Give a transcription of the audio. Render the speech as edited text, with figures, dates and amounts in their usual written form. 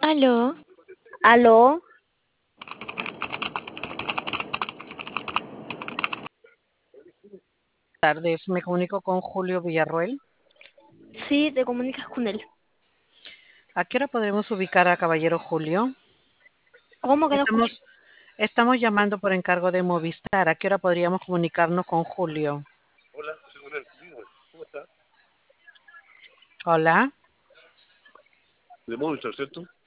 Aló, Aló, Tardes, me comunico con Julio Villarroel. sí, te comunicas con él. ¿A qué hora podremos ubicar a Caballero Julio? ¿Cómo que no escuché? Estamos llamando por encargo de Movistar. ¿A qué hora podríamos comunicarnos con Julio? Hola. De Movistar, ¿cierto?